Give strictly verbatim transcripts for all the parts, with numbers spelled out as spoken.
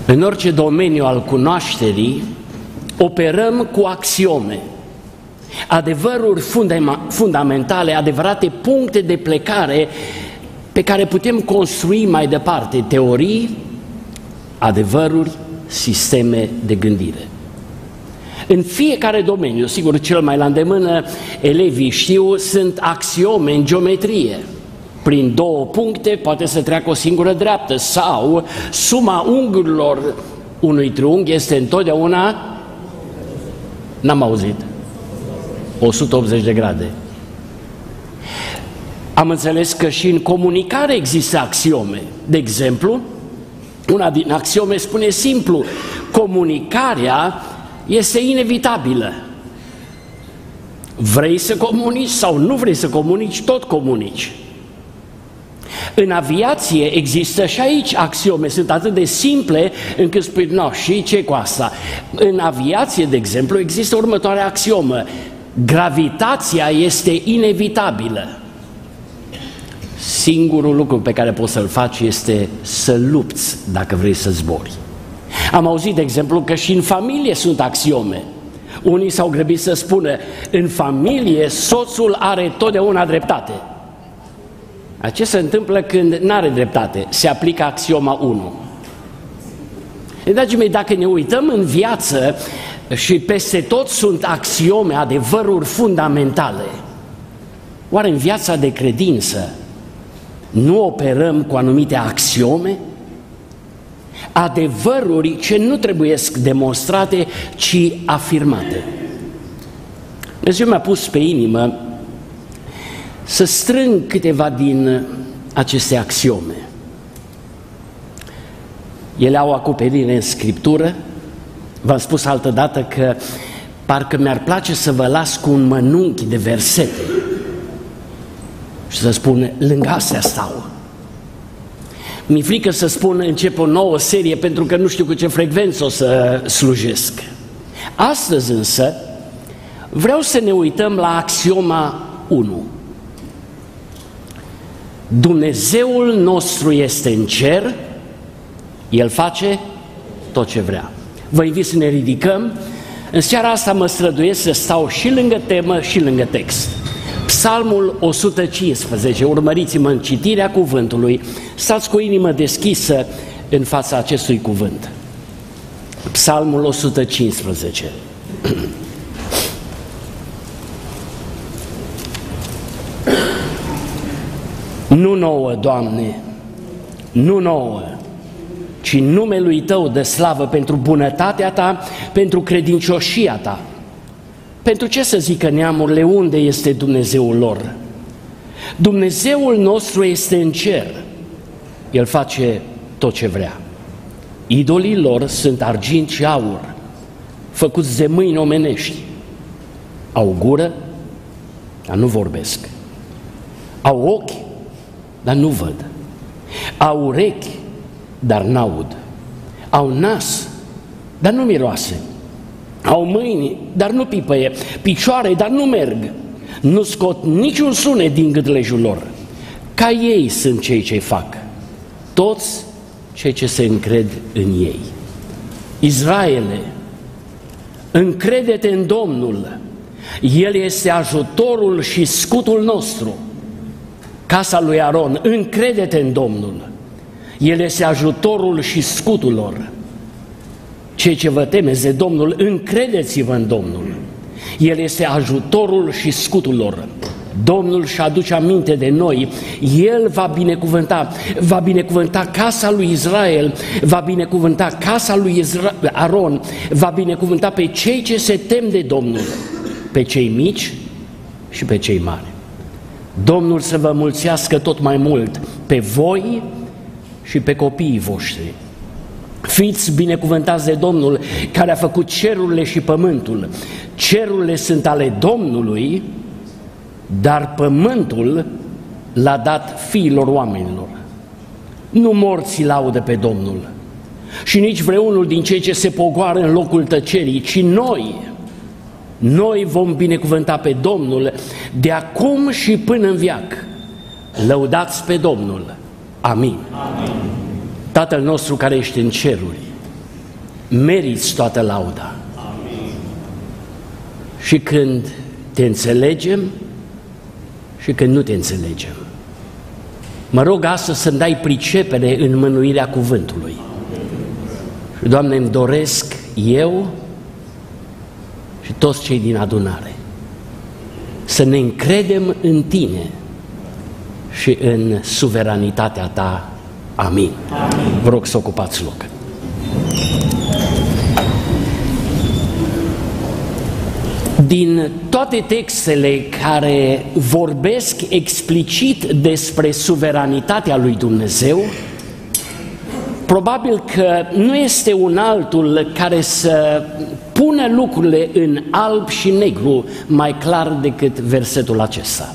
În orice domeniu al cunoașterii operăm cu axiome, adevăruri fundamentale, adevărate puncte de plecare pe care putem construi mai departe teorii, adevăruri, sisteme de gândire. În fiecare domeniu, sigur cel mai la îndemână, elevii știu, sunt axiome în geometrie. Prin două puncte poate să treacă o singură dreaptă sau suma unghiurilor unui triunghi este întotdeauna, n-am auzit, o sută optzeci de grade. Am înțeles că și în comunicare există axiome. De exemplu, una din axiome spune simplu, comunicarea este inevitabilă. Vrei să comunici sau nu vrei să comunici, tot comunici. În aviație există și aici axiome, sunt atât de simple încât spui, no, și ce cu asta? În aviație, de exemplu, există următoarea axiomă, gravitația este inevitabilă. Singurul lucru pe care poți să-l faci este să lupți dacă vrei să zbori. Am auzit, de exemplu, că și în familie sunt axiome. Unii s-au grăbit să spună, în familie soțul are totdeauna dreptate. Ce se întâmplă când nu are dreptate? Se aplică axioma unu. Dragii mei, dacă ne uităm în viață și peste tot sunt axiome, adevăruri fundamentale, oare în viața de credință nu operăm cu anumite axiome? Adevăruri ce nu trebuie demonstrate, ci afirmate. Dumnezeu mi-a pus pe inimă să strâng câteva din aceste axiome. Ele au acoperire în Scriptură. V-am spus altădată că parcă mi-ar place să vă las cu un mănunchi de versete și să spun, lângă astea stau. Mi-e frică să spun, încep o nouă serie pentru că nu știu cu ce frecvență o să slujesc. Astăzi însă vreau să ne uităm la axioma unu. Dumnezeul nostru este în cer, El face tot ce vrea. Vă invit să ne ridicăm. În seara asta mă străduiesc să stau și lângă temă și lângă text. Psalmul o sută cincisprezece, urmăriți-mă în citirea cuvântului, stați cu inimă deschisă în fața acestui cuvânt. Psalmul o sută cincisprezece. Nu nouă, Doamne, nu nouă, ci numelui Tău de slavă pentru bunătatea Ta, pentru credincioșia Ta. Pentru ce să zică neamurile unde este Dumnezeul lor? Dumnezeul nostru este în cer, El face tot ce vrea. Idolii lor sunt argint și aur, făcuți de mâini omenești. Au gură, dar nu vorbesc. Au ochi, dar nu văd. Au urechi, dar n-aud. Au nas, dar nu miroase. Au mâini, dar nu pipăie. Picioare, dar nu merg. Nu scot niciun sunet din gâtlejul lor. Ca ei sunt cei ce fac, toți cei ce se încred în ei. Israele, încrede-te în Domnul, El este ajutorul și scutul nostru. Casa lui Aron, încrede-te în Domnul, El este ajutorul și scutul lor. Cei ce vă temeți de Domnul, încredeți-vă în Domnul, El este ajutorul și scutul lor. Domnul și aduce aminte de noi, El va binecuvânta, va binecuvânta casa lui Israel, va binecuvânta casa lui Isra- Aron, va binecuvânta pe cei ce se tem de Domnul, pe cei mici și pe cei mari. Domnul să vă mulțească tot mai mult pe voi și pe copiii voștri. Fiți binecuvântați de Domnul care a făcut cerurile și pământul. Cerurile sunt ale Domnului, dar pământul l-a dat fiilor oamenilor. Nu morții laudă pe Domnul și nici vreunul din cei ce se pogoară în locul tăcerii, ci noi, noi vom binecuvânta pe Domnul de acum și până în veac. Lăudați pe Domnul. Amin. Amin. Tatăl nostru care ești în ceruri, meriți toată lauda. Amin. Și când te înțelegem și când nu te înțelegem. Mă rog astăzi să-mi dai pricepere în mânuirea cuvântului. Și, Doamne, îmi doresc eu și toți cei din adunare să ne încredem în Tine și în suveranitatea Ta. Amin. Amin. Vă rog să ocupați loc. Din toate textele care vorbesc explicit despre suveranitatea lui Dumnezeu, probabil că nu este un altul care să pună lucrurile în alb și negru mai clar decât versetul acesta.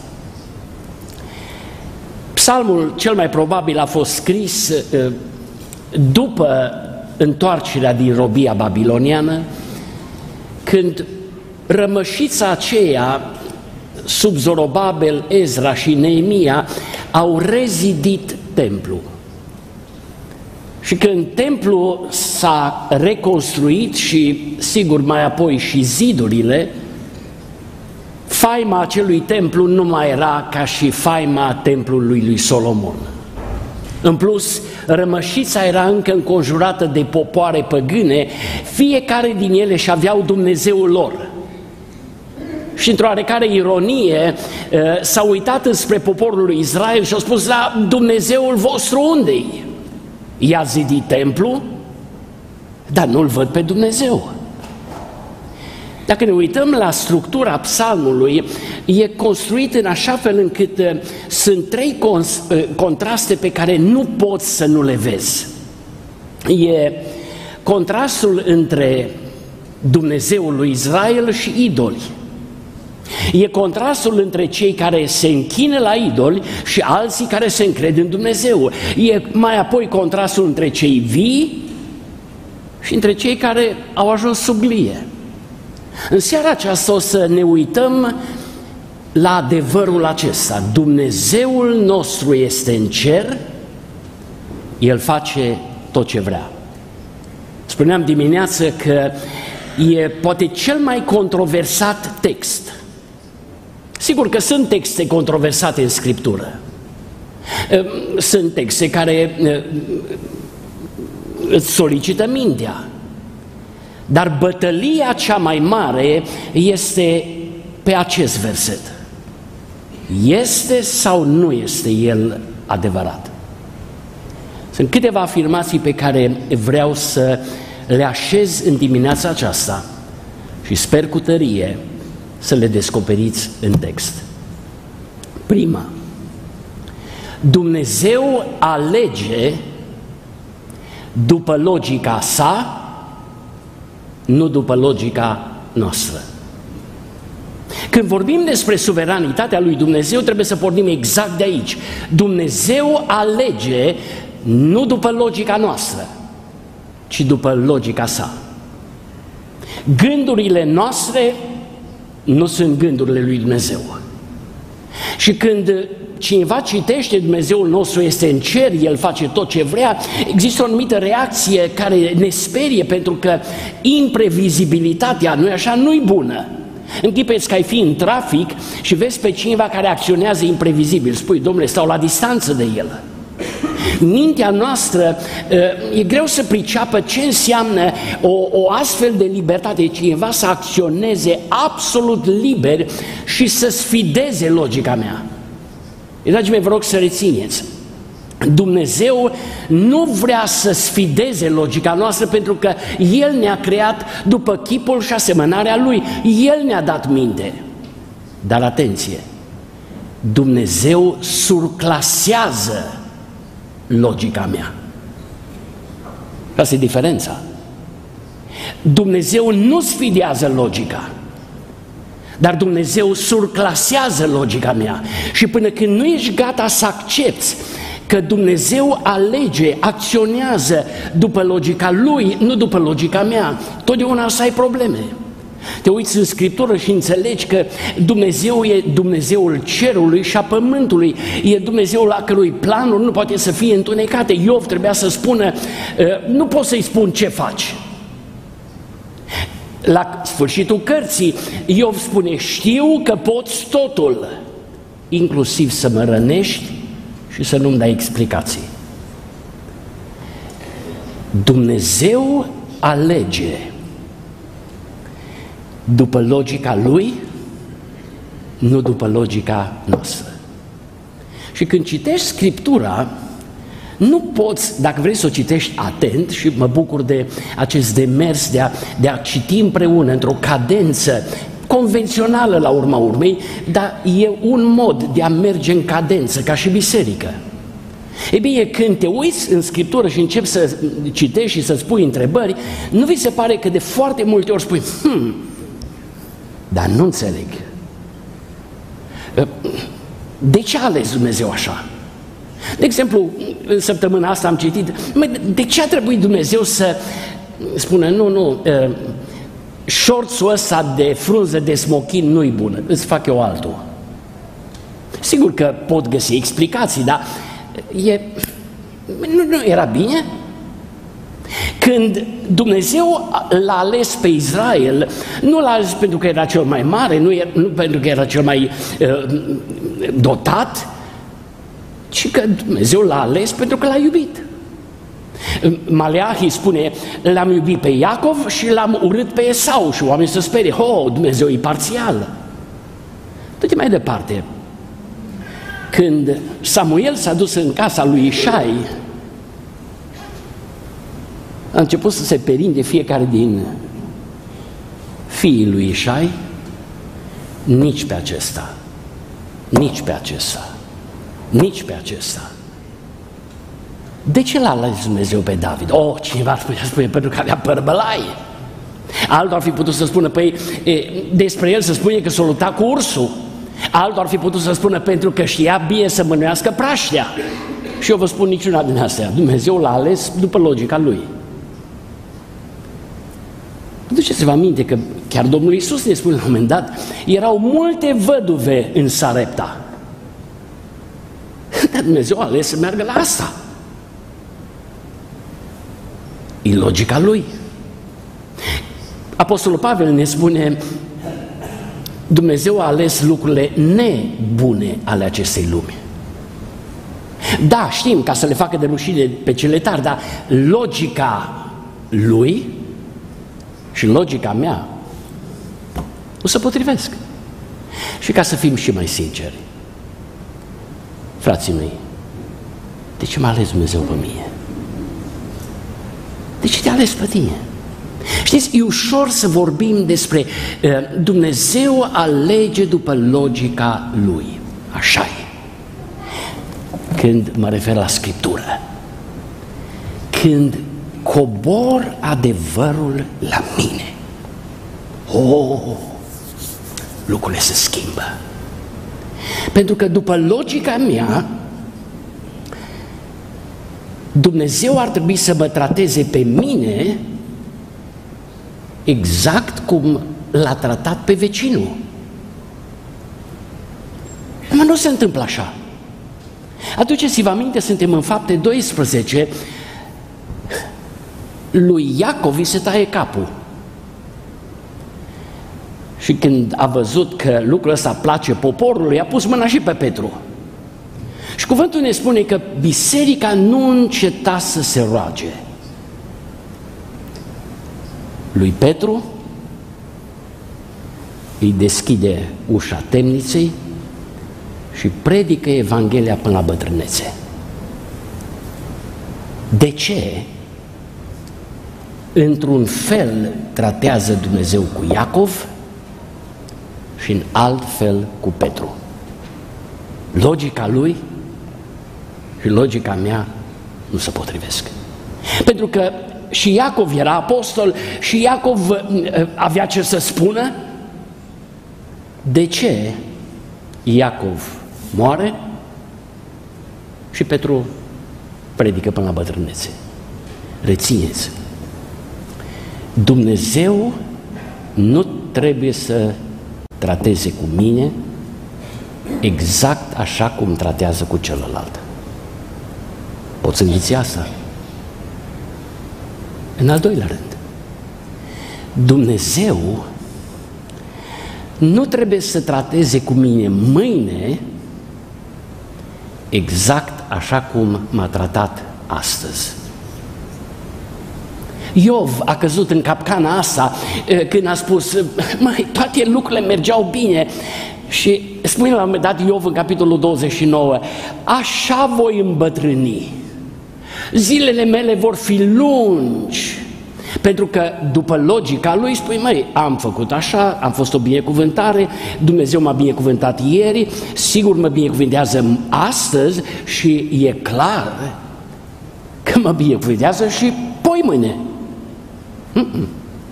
Psalmul cel mai probabil a fost scris după întoarcerea din robia babiloniană, când rămășița aceea, sub Zorobabel, Ezra și Neemia, au rezidit templul. Și când templul s-a reconstruit și, sigur, mai apoi și zidurile, faima acelui templu nu mai era ca și faima templului lui Solomon. În plus, rămășița era încă înconjurată de popoare păgâne, fiecare din ele și aveau Dumnezeul lor. Și într-o oarecare ironie s-au uitat înspre poporul lui Israel și au spus: la Dumnezeul vostru unde-i? I-a zidit templu, dar nu-L văd pe Dumnezeu. Dacă ne uităm la structura psalmului, e construit în așa fel încât uh, sunt trei cons, uh, contraste pe care nu poți să nu le vezi. E contrastul între Dumnezeul lui Israel și idoli. E contrastul între cei care se închină la idoli și alții care se încred în Dumnezeu. E mai apoi contrastul între cei vii și între cei care au ajuns sub lie. În seara aceasta o să ne uităm la adevărul acesta. Dumnezeul nostru este în cer, El face tot ce vrea. Spuneam dimineață că e poate cel mai controversat text. Sigur că sunt texte controversate în Scriptură. Sunt texte care îți solicită mintea. Dar bătălia cea mai mare este pe acest verset. Este sau nu este el adevărat? Sunt câteva afirmații pe care vreau să le așez în dimineața aceasta și sper cu tărie să le descoperiți în text. Prima: Dumnezeu alege după logica sa, nu după logica noastră. Când vorbim despre suveranitatea lui Dumnezeu, trebuie să pornim exact de aici. Dumnezeu alege nu după logica noastră, ci după logica sa. Gândurile noastre nu sunt gândurile lui Dumnezeu. Și când cineva citește Dumnezeul nostru este în cer, El face tot ce vrea, există o anumită reacție care ne sperie, pentru că imprevizibilitatea, nu-i așa, nu-i bună. Închipeți că ai fi în trafic și vezi pe cineva care acționează imprevizibil. Spui: domnule, stau la distanță de el. Mintea noastră e greu să priceapă ce înseamnă o, o astfel de libertate, cineva să acționeze absolut liber și să sfideze logica mea. Dragii mei, vă rog să rețineți, Dumnezeu nu vrea să sfideze logica noastră, pentru că El ne-a creat după chipul și asemănarea Lui. El ne-a dat minte. Dar atenție, Dumnezeu surclasează logica mea. Asta e diferența. Dumnezeu nu sfidează logica, dar Dumnezeu surclasează logica mea. Și până când nu ești gata să accepți că Dumnezeu alege, acționează după logica Lui, nu după logica mea, totdeauna o să ai probleme. Te uiți în Scriptură și înțelegi că Dumnezeu e Dumnezeul cerului și a pământului, e Dumnezeul a cărui planuri nu poate să fie întunecate. Iov trebuia să spună: nu pot să-i spun ce faci, La sfârșitul cărții, Iov spune, știu că poți totul, inclusiv să mă rănești și să nu-mi dai explicații. Dumnezeu alege după logica Lui, nu după logica noastră. Și când citești Scriptura, nu poți, dacă vrei să o citești atent, și mă bucur de acest demers de a, de a citi împreună într-o cadență convențională la urma urmei, dar e un mod de a merge în cadență, ca și biserică. E bine, când te uiți în Scriptură și începi să citești și să-ți pui întrebări, nu vi se pare că de foarte multe ori spui, hmm, dar nu înțeleg. De ce a ales Dumnezeu așa? De exemplu, în săptămâna asta am citit, de ce a trebuit Dumnezeu să spună, nu, nu, șorțul ăsta de frunză de smochin nu-i bună, îți fac eu altul. Sigur că pot găsi explicații, dar e, nu, nu era bine? Când Dumnezeu l-a ales pe Israel, nu l-a ales pentru că era cel mai mare, nu, era, nu pentru că era cel mai uh, dotat, ci că Dumnezeu l-a ales pentru că l-a iubit. Maleahi spune, l-am iubit pe Iacov și l-am urât pe Esau, și oamenii se sperie, oh, Dumnezeu e parțial. Du-te mai departe. Când Samuel s-a dus în casa lui Ișai, a început să se perinde fiecare din fiii lui Ișai, nici pe acesta, nici pe acesta, nici pe acesta. De ce l-a ales Dumnezeu pe David? Oh, cineva ar putea spune, pentru că avea părbălaie. Altul ar fi putut să spună, păi, e, despre el să spune că s-a luptat cu ursul. Altul ar fi putut să spună, pentru că știa bine să mânuiască praștea. Și eu vă spun niciuna din astea. Dumnezeu l-a ales după logica lui. Duceți-vă aminte că chiar Domnul Iisus ne spune la un moment dat, erau multe văduve în Sarepta. Dar Dumnezeu a ales să meargă la asta. E logica lui. Apostolul Pavel ne spune, Dumnezeu a ales lucrurile nebune ale acestei lumi. Da, știm, ca să le facă de rușine pe cele tari, dar logica lui și logica mea nu se potrivesc. Și ca să fim și mai sinceri, frații mei, de ce m-a ales Dumnezeu pe mine? De ce te-a ales pe tine? Știți, e ușor să vorbim despre uh, Dumnezeu alege după logica Lui. Așa e. Când mă refer la Scriptură, când cobor adevărul la mine, oh, lucrurile se schimbă. Pentru că după logica mea, Dumnezeu ar trebui să mă trateze pe mine exact cum l-a tratat pe vecinul. Dar nu se întâmplă așa. Aduceți-vă aminte, suntem în Fapte doisprezece, lui Iacov îi se taie capul. Și când a văzut că lucrul ăsta place poporului, a pus mâna și pe Petru. Și cuvântul ne spune că biserica nu înceta să se roage. Lui Petru îi deschide ușa temniței și predică Evanghelia până la bătrânețe. De ce? Într-un fel tratează Dumnezeu cu Iacov și în alt fel cu Petru. Logica lui și logica mea nu se potrivesc. Pentru că și Iacov era apostol și Iacov avea ce să spună. De ce Iacov moare și Petru predică până la bătrânețe? Rețineți, Dumnezeu nu trebuie să trateze cu mine exact așa cum tratează cu celălalt. Poți înghiți asta? În al doilea rând, Dumnezeu nu trebuie să trateze cu mine mâine exact așa cum m-a tratat astăzi. Iov a căzut în capcana asta când a spus, măi, toate lucrurile mergeau bine. Și spune la un moment dat Iov în capitolul douăzeci și nouă, așa voi îmbătrâni, zilele mele vor fi lungi. Pentru că după logica lui spui, măi, am făcut așa, am fost o binecuvântare, Dumnezeu m-a binecuvântat ieri, sigur mă binecuvântează astăzi și e clar că mă binecuvântează și poi mâine. Mm-mm.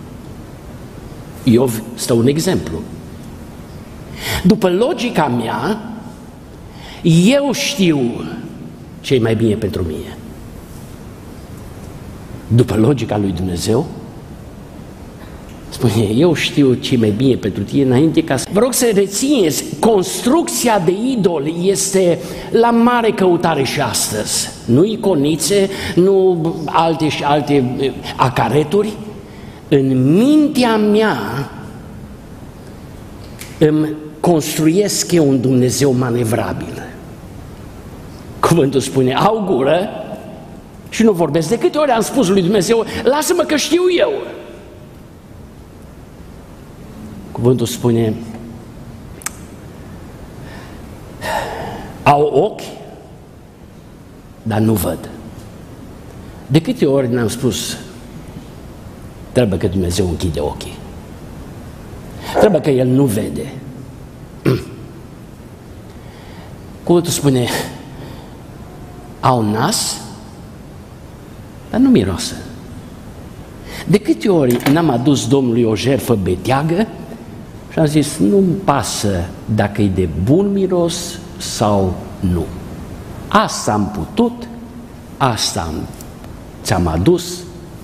Iov stă un exemplu. După logica mea, eu știu ce e mai bine pentru mine. După logica lui Dumnezeu, spune, eu știu ce e mai bine pentru tine înainte ca să... Vă rog să rețineți, construcția de idol este la mare căutare și astăzi. Nu iconițe, nu alte și alte acareturi. În mintea mea îmi construiesc eu un Dumnezeu manevrabil. Cuvântul spune, au gură și nu vorbesc. De câte ori am spus lui Dumnezeu, lasă-mă că știu eu. Cuvântul spune, au ochi, dar nu văd. De câte ori ne-am spus, trebuie că Dumnezeu închide ochii. Trebuie că El nu vede. Cuvântul spune, au nas, dar nu miroasă. De câte ori n-am adus Domnului o jertfă beteagă și am zis, nu-mi pasă dacă e de bun miros sau nu. Asta am putut, asta ți-am adus,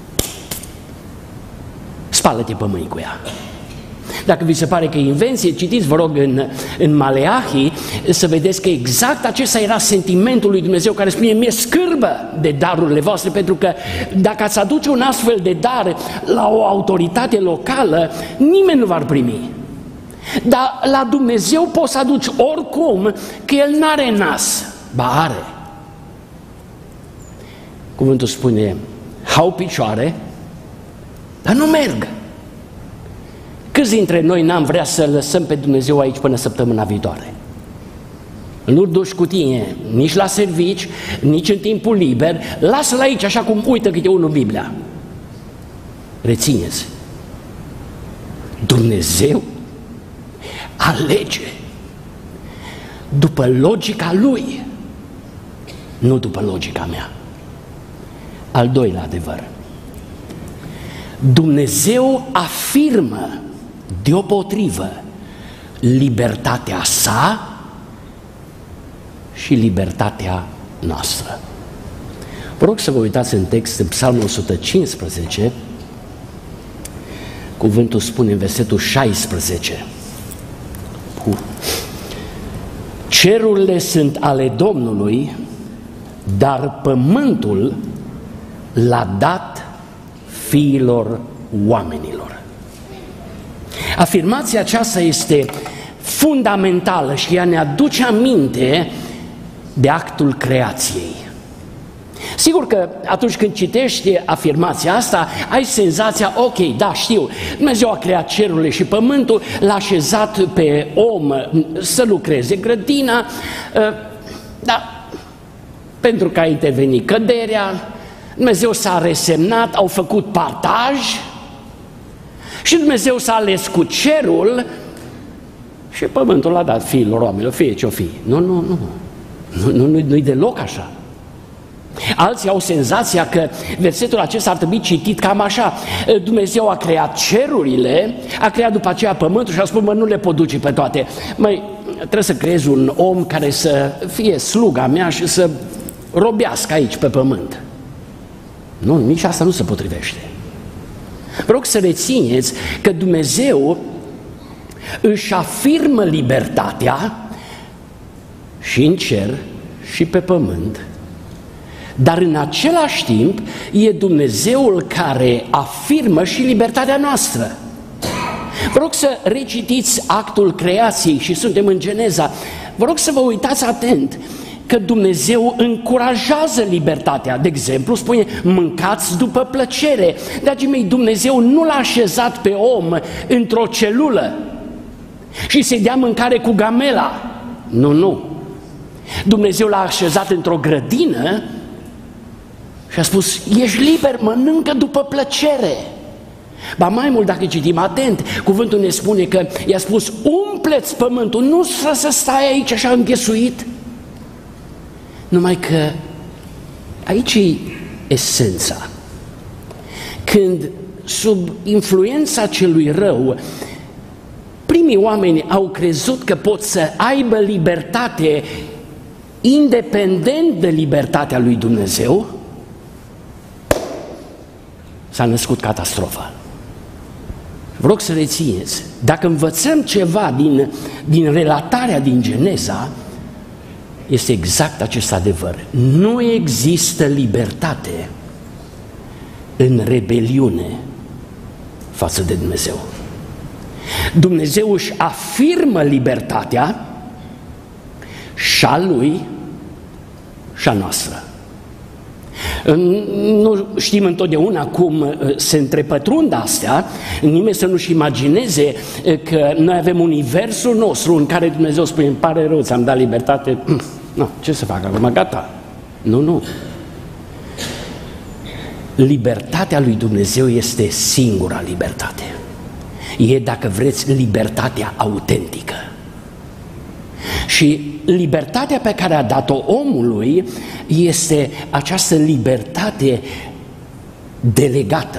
spală-te pe mâini cu ea. Dacă vi se pare că e invenție, citiți, vă rog, în, în Maleahi, să vedeți că exact acesta era sentimentul lui Dumnezeu care spune, mi-e scârbă de darurile voastre, pentru că dacă ați aduce un astfel de dar la o autoritate locală, nimeni nu va primi. Dar la Dumnezeu poți să aduci oricum, că El n-are nas. Ba are. Cuvântul spune, au picioare, dar nu merg. Câți dintre noi n-am vrea să lăsăm pe Dumnezeu aici până săptămâna viitoare? Nu-l duci cu tine nici la servici, nici în timpul liber, lasă-l aici așa cum uită câte unul Biblia. Rețineți, Dumnezeu alege după logica Lui, nu după logica mea. Al doilea adevăr, Dumnezeu afirmă deopotrivă libertatea sa și libertatea noastră. Vă rog să vă uitați în text, în Psalmul o sută cincisprezece, cuvântul spune în versetul șaisprezece, cerurile sunt ale Domnului, dar pământul l-a dat fiilor oamenilor. Afirmația aceasta este fundamentală și ea ne aduce aminte de actul creației. Sigur că atunci când citești afirmația asta, ai senzația, ok, da, știu, Dumnezeu a creat cerurile și pământul, l-a așezat pe om să lucreze grădina, dar pentru că a intervenit căderea, Dumnezeu s-a resemnat, au făcut partaj și Dumnezeu s-a ales cu cerul și pământul l-a dat fiilor oamenilor, fie ce-o fi. Nu, nu, nu, nu, nu, nu, nu-i deloc așa. Alții au senzația că versetul acesta ar trebui citit cam așa. Dumnezeu a creat cerurile, a creat după aceea pământul și a spus, mă, nu le pot duce pe toate. Măi, trebuie să creezi un om care să fie sluga mea și să robească aici pe pământ. Nu, nici asta nu se potrivește. Vă rog să rețineți că Dumnezeu își afirmă libertatea și în cer și pe pământ, dar în același timp e Dumnezeul care afirmă și libertatea noastră. Vă rog să recitiți actul creației și suntem în Geneza. Vă rog să vă uitați atent că Dumnezeu încurajează libertatea. De exemplu, spune, mâncați după plăcere. Dragii mei, Dumnezeu nu l-a așezat pe om într-o celulă și să-i dea mâncare cu gamela. Nu, nu. Dumnezeu l-a așezat într-o grădină și a spus, ești liber, mănâncă după plăcere. Ba mai mult, dacă citim atent, cuvântul ne spune că i-a spus, umpleți pământul, nu să stai aici așa înghesuit. Numai că aici e esența. Când sub influența celui rău, primii oameni au crezut că pot să aibă libertate independent de libertatea lui Dumnezeu, s-a născut catastrofa. Vă rog să rețineți, dacă învățăm ceva din, din relatarea din Geneza, este exact acest adevăr. Nu există libertate în rebeliune față de Dumnezeu. Dumnezeu își afirmă libertatea și a Lui și a noastră. Nu știm întotdeauna cum se întrepătrund astea, nimeni să nu-și imagineze că noi avem universul nostru în care Dumnezeu spune, îmi pare rău, ți-am dat libertate, no, ce să fac acum, gata. Nu, nu. Libertatea lui Dumnezeu este singura libertate. E, dacă vreți, libertatea autentică. Și libertatea pe care a dat-o omului este această libertate delegată.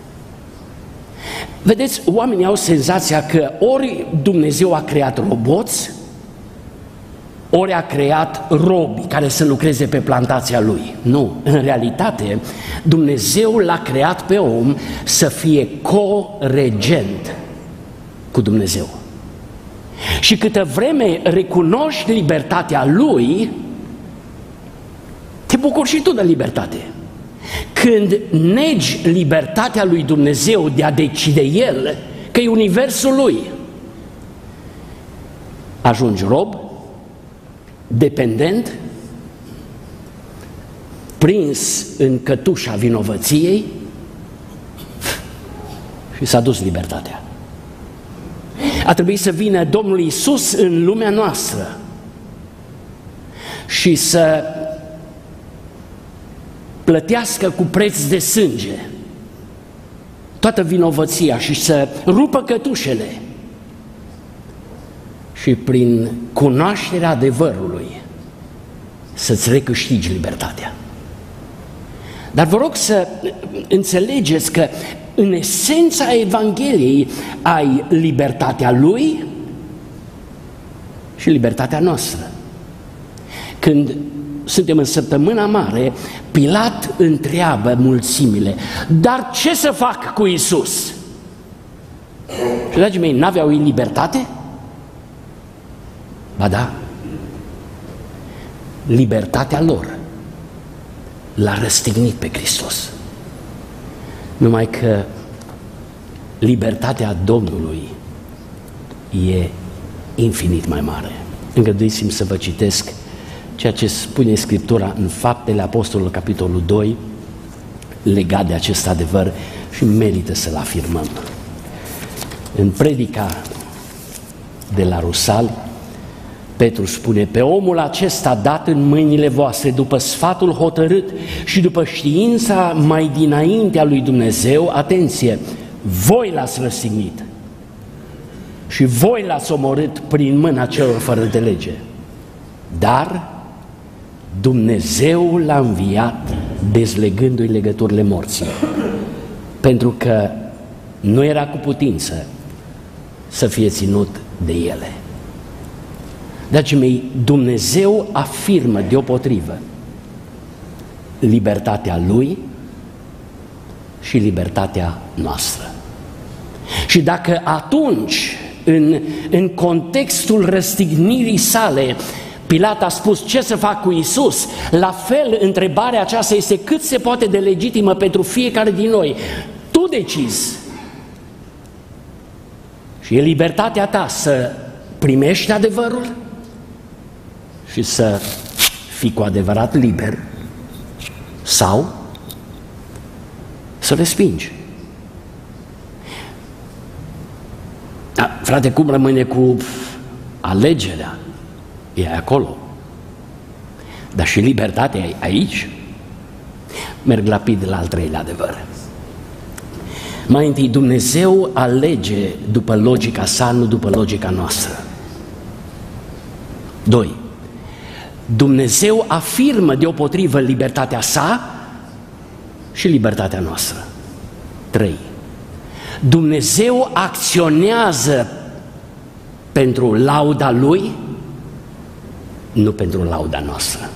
Vedeți, oamenii au senzația că ori Dumnezeu a creat roboți, ori a creat robi care să lucreze pe plantația Lui. Nu, în realitate, Dumnezeu l-a creat pe om să fie co-regent cu Dumnezeu. Și câtă vreme recunoști libertatea Lui, te bucuri și tu de libertate. Când negi libertatea lui Dumnezeu de a decide El că e universul Lui, ajungi rob, dependent, prins în cătușa vinovăției și s-a dus libertatea. A trebuit să vină Domnul Iisus în lumea noastră și să plătească cu preț de sânge toată vinovăția și să rupă cătușele și prin cunoașterea adevărului să-ți recâștigi libertatea. Dar vă rog să înțelegeți că în esența Evangheliei ai libertatea Lui și libertatea noastră. Când suntem în săptămâna mare, Pilat întreabă mulțimile, dar ce să fac cu Iisus? Și, dragii mei, n-aveau ei libertate? Ba da, libertatea lor l-a răstignit pe Hristos. Numai că libertatea Domnului e infinit mai mare. Îngăduiți-mi să vă citesc ceea ce spune Scriptura în Faptele Apostolului, capitolul doi, legat de acest adevăr și merită să-l afirmăm. În predica de la Rusal, Petru spune, pe omul acesta dat în mâinile voastre după sfatul hotărât și după știința mai dinaintea lui Dumnezeu, atenție, voi l-ați răstignit și voi l-ați omorât prin mâna celor fără de lege. Dar Dumnezeu l-a înviat dezlegându-i legăturile morții, pentru că nu era cu putință să fie ținut de ele. Dragii mei, Dumnezeu afirmă deopotrivă libertatea Lui și libertatea noastră. Și dacă atunci, în, în contextul răstignirii sale, Pilat a spus: ce să fac cu Iisus? La fel, întrebarea aceasta este cât se poate de legitimă pentru fiecare din noi. Tu decizi. Și e libertatea ta să primești adevărul și să fii cu adevărat liber sau să respingi. Da, frate, cum rămâne cu alegerea? E acolo. Dar și libertatea e aici. Merg rapid la al treilea adevăr. Mai întâi, Dumnezeu alege după logica sa, nu după logica noastră. Doi, Dumnezeu afirmă deopotrivă libertatea sa și libertatea noastră. Trei, Dumnezeu acționează pentru lauda Lui, nu pentru lauda noastră.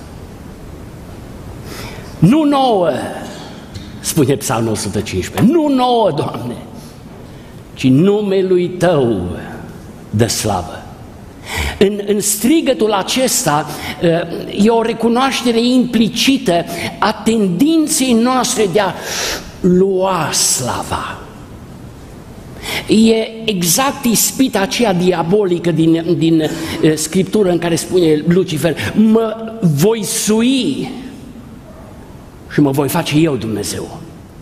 Nu nouă, spune Psalmul o sută cincisprezece, nu nouă, Doamne, ci numelui Tău dă slavă. În, în strigătul acesta e o recunoaștere implicită a tendinței noastre de a lua slava. E exact ispita aceea diabolică din, din uh, Scriptură în care spune Lucifer: mă voi sui și mă voi face eu Dumnezeu.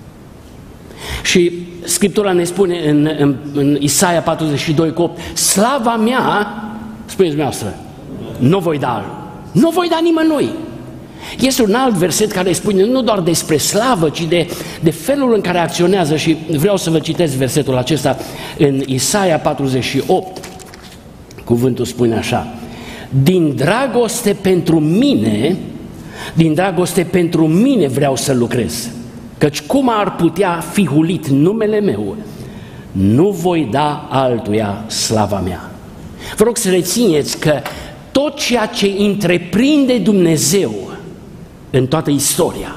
Și Scriptura ne spune în, în, în Isaia patruzeci și doi cu opt: slava mea, spuneți dumneavoastră, nu voi da, nu voi da nimănui. Este un alt verset care spune nu doar despre slavă, ci de, de felul în care acționează, și vreau să vă citesc versetul acesta în Isaia patruzeci și opt. Cuvântul spune așa: din dragoste pentru mine, din dragoste pentru mine vreau să lucrez, căci cum ar putea fi hulit numele meu, nu voi da altuia slava mea. Vă rog să rețineți că tot ceea ce întreprinde Dumnezeu în toată istoria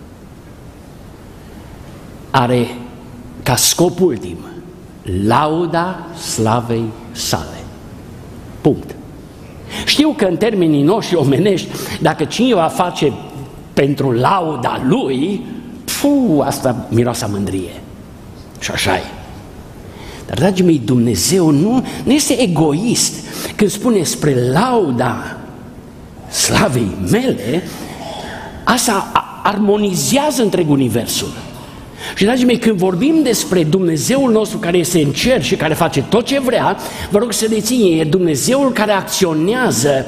are ca scop ultim lauda slavei sale. Punct. Știu că în termenii noștri omenești, dacă cineva face pentru lauda lui, pfu, asta miroase a mândrie. Și așa e. Dar, dragii mei, Dumnezeu nu, nu este egoist când spune spre lauda slavei mele. Asta armonizează întreg universul. Și, dragii mei, când vorbim despre Dumnezeul nostru care este în cer și care face tot ce vrea, vă rog să reține, e Dumnezeul care acționează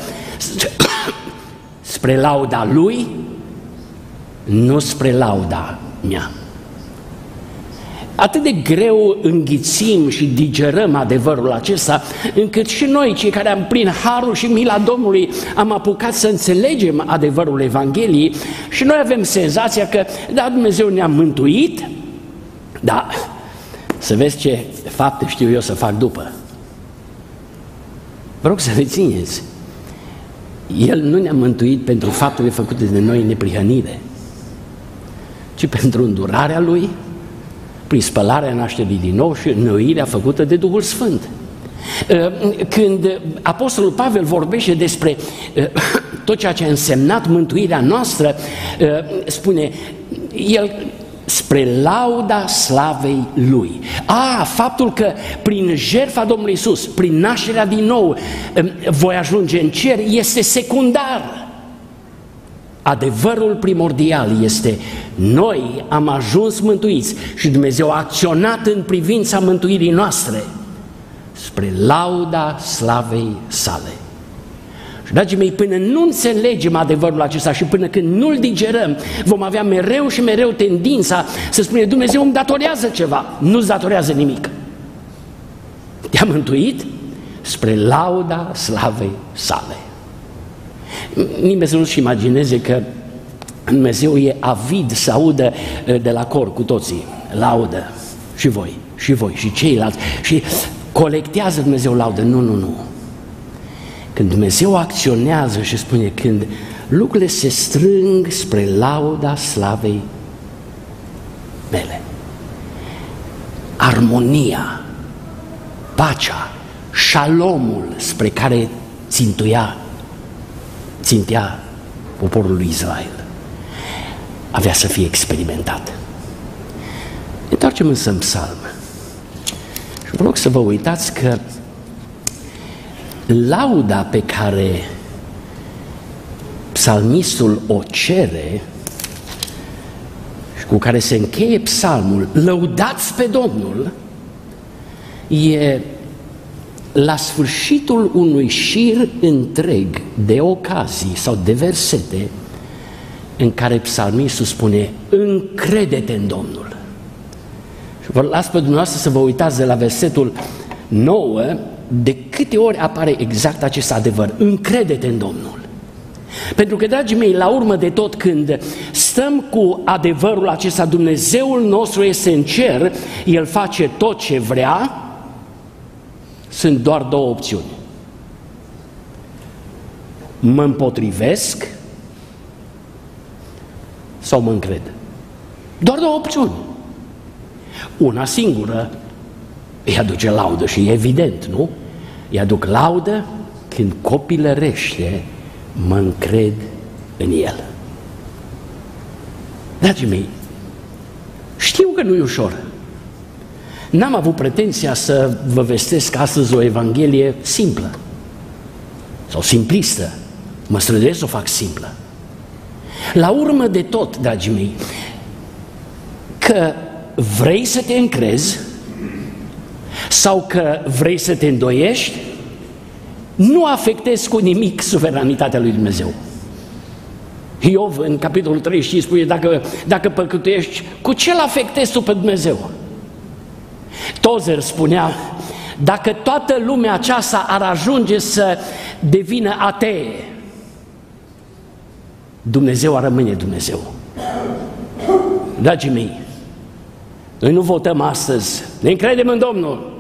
spre lauda Lui, nu spre lauda mea. Atât de greu înghițim și digerăm adevărul acesta, încât și noi, cei care am prin harul și mila Domnului am apucat să înțelegem adevărul Evangheliei, și noi avem senzația că, da, Dumnezeu ne-a mântuit, da, să vezi ce fapte știu eu să fac după. Vă rog să rețineți, El nu ne-a mântuit pentru faptele făcute de noi în neprihănire, ci pentru îndurarea Lui, prin spălarea nașterii din nou și înnoirea făcută de Duhul Sfânt. Când Apostolul Pavel vorbește despre tot ceea ce a însemnat mântuirea noastră, spune el spre lauda slavei Lui. A, faptul că prin jertfa Domnului Iisus, prin nașterea din nou, voi ajunge în cer, este secundar. Adevărul primordial este: noi am ajuns mântuiți și Dumnezeu a acționat în privința mântuirii noastre spre lauda slavei sale. Și, dragii mei, până nu înțelegem adevărul acesta și până când nu-l digerăm, vom avea mereu și mereu tendința să spunem: Dumnezeu îmi datorează ceva. Nu-ți datorează nimic. Te-a mântuit spre lauda slavei sale. Nimeni să nu-și imagineze că Dumnezeu e avid să audă de la cor cu toții: laudă, și voi, și voi, și ceilalți, și colectează Dumnezeu laudă. Nu, nu, nu. Când Dumnezeu acționează și spune: când lucrurile se strâng spre lauda slavei mele, armonia, pacea, șalomul spre care țintuia țintea poporul lui Israel. Avea să fie experimentat. Întoarcem însă în psalm. Și vă rog să vă uitați că lauda pe care psalmistul o cere și cu care se încheie psalmul, lăudați pe Domnul, e la sfârșitul unui șir întreg de ocazii sau de versete în care psalmistul spune, încrede-te în Domnul. Și vă las pe dumneavoastră să vă uitați de la versetul nouă de câte ori apare exact acest adevăr, încrede-te în Domnul. Pentru că, dragii mei, la urmă de tot, când stăm cu adevărul acesta, Dumnezeul nostru este în cer, El face tot ce vrea, sunt doar două opțiuni. Mă împotrivesc sau mă încred. Doar două opțiuni. Una singură îi aduce laudă și e evident, nu? Îi aduc laudă când copilărește mă încred în El. Dragii mei, știu că nu e ușor. N-am avut pretenția să vă vestesc astăzi o evanghelie simplă sau simplistă. Mă străduiesc să o fac simplă. La urmă de tot, dragii mei, că vrei să te încrezi sau că vrei să te îndoiești, nu afectezi cu nimic suveranitatea lui Dumnezeu. Iov, în capitolul treizeci și cinci, spune, dacă, dacă păcătuiești, cu ce îl afectezi tu pe Dumnezeu? Tozer spunea, dacă toată lumea aceasta ar ajunge să devină atee, Dumnezeu ar rămâne Dumnezeu. Dragii mei, noi nu votăm astăzi, ne încredem în Domnul.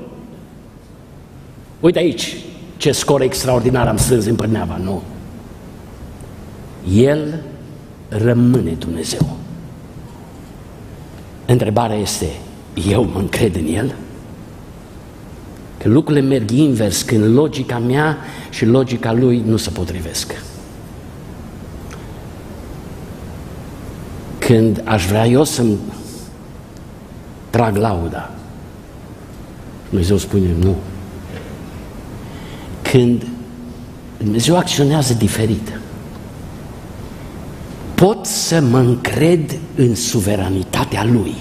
Uite aici ce scor extraordinar am strâns în Pârneava, nu? El rămâne Dumnezeu. Întrebarea este, eu mă încred în El? Că lucrurile merg invers când logica mea și logica lui nu se potrivesc. Când aș vrea eu să-mi trag lauda, Dumnezeu spune nu. Când Dumnezeu acționează diferit, pot să mă încred în suveranitatea Lui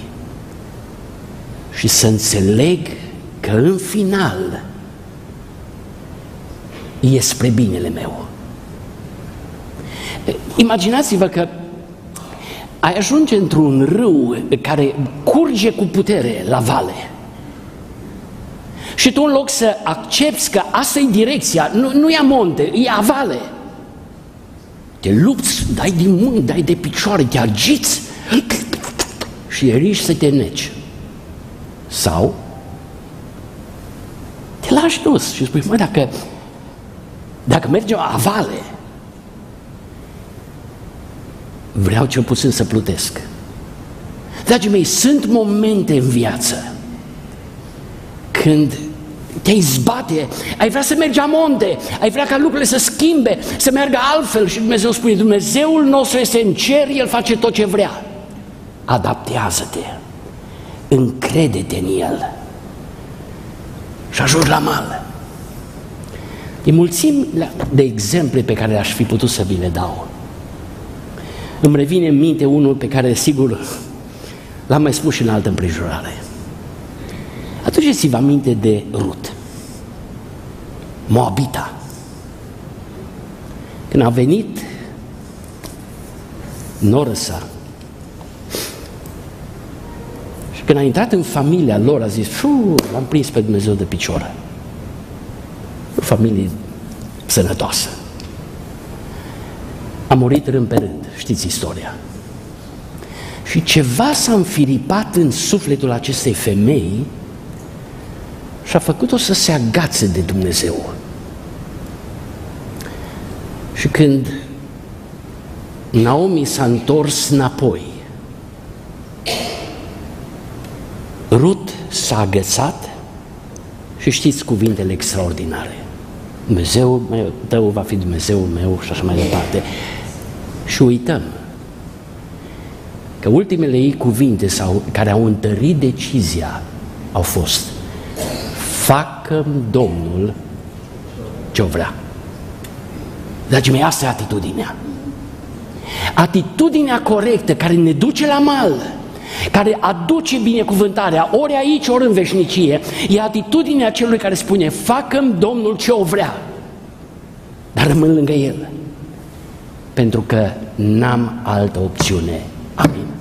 și să înțeleg că în final e spre binele meu. Imaginați-vă că ai ajunge într-un râu care curge cu putere la vale și tu, în loc să accepti că asta e direcția, nu, nu e amonte, e avale, te lupți, dai din mâini, dai de picioare, te agiți și riști să te neci. Sau te lași dus și spui, mă, dacă, dacă merge o avale, vreau cel puțin să plutesc. Dragii mei, sunt momente în viață când te-ai zbate, ai vrea să mergi amonte, ai vrea ca lucrurile să schimbe, să meargă altfel și Dumnezeu spune, Dumnezeul nostru este în cer, El face tot ce vrea. Adaptează-te, încrede-te în El și ajungi la mal. E mulțimi de exemple pe care aș fi putut să vi le dau. Îmi revine în minte unul pe care, sigur, l-am mai spus și în altă împrejurare. Aduceți-vă aminte de Rut, Moabita. Când a venit noră sa și când a intrat în familia lor, a zis, fu, l-am prins pe Dumnezeu de picior. O familie sănătoasă. A murit rând pe rând, știți istoria. Și ceva s-a înfiripat în sufletul acestei femei și a făcut-o să se agațe de Dumnezeu. Și când Naomi s-a întors înapoi, Rut s-a agățat și știți cuvintele extraordinare. Dumnezeul meu, tău va fi Dumnezeul meu și așa mai departe. Și uităm că ultimele ei cuvinte sau, care au întărit decizia au fost: facă-mi Domnul ce-o vrea. Dragii mei, asta e atitudinea. Atitudinea corectă care ne duce la mal, care aduce binecuvântarea ori aici, ori în veșnicie, e atitudinea celui care spune: facă-mi Domnul ce-o vrea, dar rămân lângă El, pentru că n-am altă opțiune. Amin.